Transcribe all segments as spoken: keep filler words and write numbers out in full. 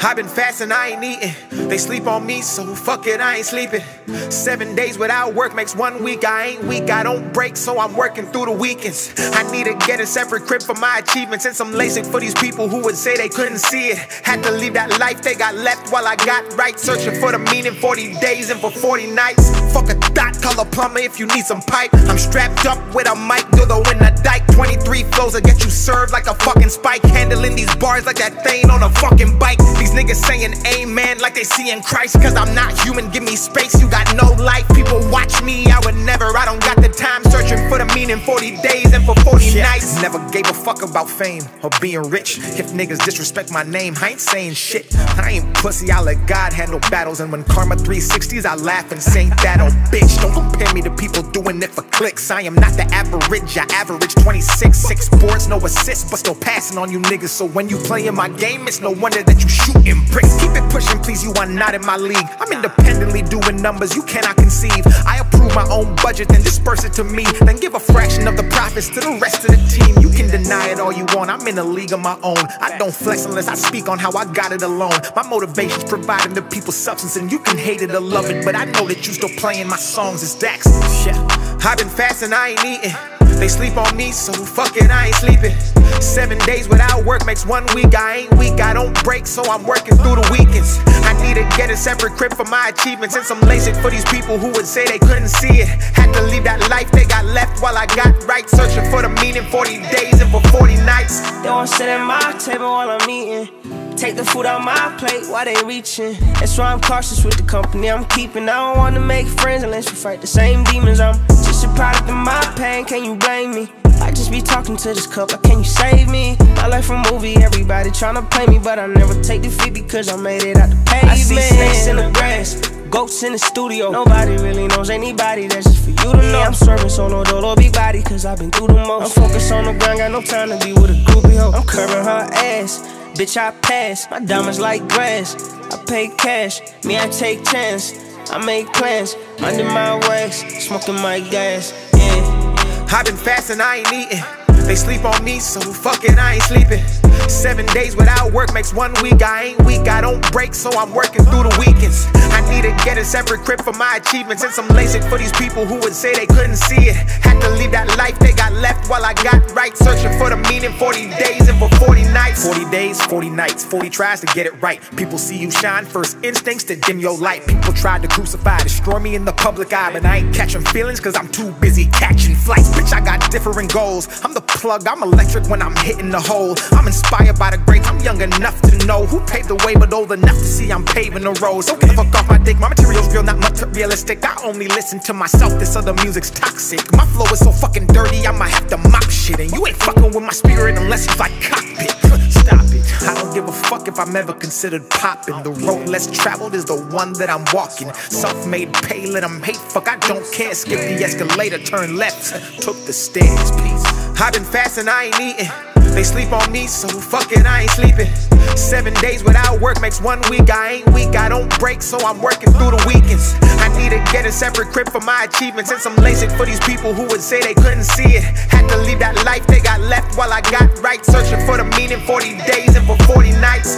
I've been fasting, I ain't eating. They sleep on me, so fuck it, I ain't sleeping. Seven days without work makes one week. I ain't weak, I don't break, so I'm working through the weekends. I need to get a separate crib for my achievements and some LASIK for these people who would say they couldn't see it. Had to leave that life they got left while I got right. Searching for the meaning, forty days and for forty nights. Fuck a dot, call a plumber if you need some pipe. I'm strapped up with a mic, dildo in the dike. twenty-three flows that get you served like a fucking spike. Handling these bars like that thing on a fucking bike. These niggas saying amen like they seeing Christ. Cause I'm not human, give me space, you got no life. People watch me, I would never, I don't got the time. Searching for the meaning, forty days and for forty yeah. nights. Never gave a fuck about fame or being rich. If niggas disrespect my name, I ain't saying shit. I ain't pussy, I let God handle battles. And when Karma three sixties, I laugh and say that oh bitch. Don't compare me to people doing it for clicks. I am not the average, I average twenty-six. Six boards, no assists, but still passing on you niggas. So when you playing my game, it's no wonder that you shooting bricks. Keep it pushing, please, you are not in my league. I'm independently doing numbers you cannot conceive. I approve my own budget, then disperse it to me. Then give a fraction of the profits to the rest of the team. You can deny it all you want, I'm in a league of my own. I don't flex unless I speak on how I got it alone. My motivation's providing the people substance, and you can hate it or love it, but I know that you still playing my songs as Dax. Yeah, I've been fasting, I ain't eating. They sleep on me, so fuck it, I ain't sleeping. Seven days without work makes one week. I ain't weak, I don't break, so I'm working through the weekends. I need to get a separate crib for my achievements and some LASIK for these people who would say they couldn't see it. Had to leave that life they got left while I got right. Searching for the meaning, forty days and for forty nights. They won't sit at my table while I'm eating. Take the food out my plate while they reaching. That's why I'm cautious with the company I'm keeping. I don't wanna make friends unless we fight the same demons. I'm just a product of my pain, can you blame me? I just be talking to this cup, like, can you save me? My life a movie, everybody tryna play me, but I never take defeat because I made it out the pavement. I see snakes in the grass, goats in the studio. Nobody really knows anybody, that's just for you to know. I'm serving solo dolo, big body, cause I've been through the most. I'm focused on the grind, got no time to be with a groupie hoe. I'm curving her ass, bitch I pass. My diamonds like grass, I pay cash. Me I take chance, I make plans. Minding my wax, smoking my gas, yeah. I've been fasting, I ain't eating. They sleep on me, so fuck it, I ain't sleeping. Seven days without work makes one week. I ain't weak, I don't break, so I'm working through the weekends. I need to get a separate crib for my achievements and some LASIK for these people who would say they couldn't see it. Had to leave that life they got left while I got right. Searching for the meaning, forty days and for forty nights. forty days, forty nights, forty tries to get it right. People see you shine, first instincts to dim your light. People tried to crucify, destroy me in the public eye, but I ain't catching feelings cause I'm too busy catching flights. Bitch, I got different goals. I'm the plug, I'm electric when I'm hitting the hole. I'm inspired by the greats, I'm young enough to know who paved the way, but old enough to see I'm paving the road. So get the fuck off my dick, my material's real, not materialistic. I only listen to myself, this other music's toxic. My flow is so fucking dirty, I might have to mop shit. And you ain't fucking with my spirit unless you like cockpit. Stop it, I don't give a fuck if I'm ever considered poppin'. The road less traveled is the one that I'm walking. Self-made pay, let them hate, fuck I don't care. Skip the escalator, turn left, took the stairs, peace. I've been fasting, I ain't eating. They sleep on me, so fuck it, I ain't sleeping. Seven days without work makes one week. I ain't weak, I don't break, so I'm working through the weekends. I need to get a separate crib for my achievements and some LASIK for these people who would say they couldn't see it. Had to leave that life they got left while I got right. Searching for the meaning, forty days and for forty nights.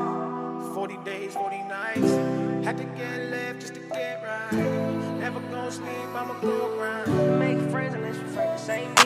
forty days, forty nights. Had to get left just to get right. Never gonna sleep, I'ma go grind. Make friends unless we fight the same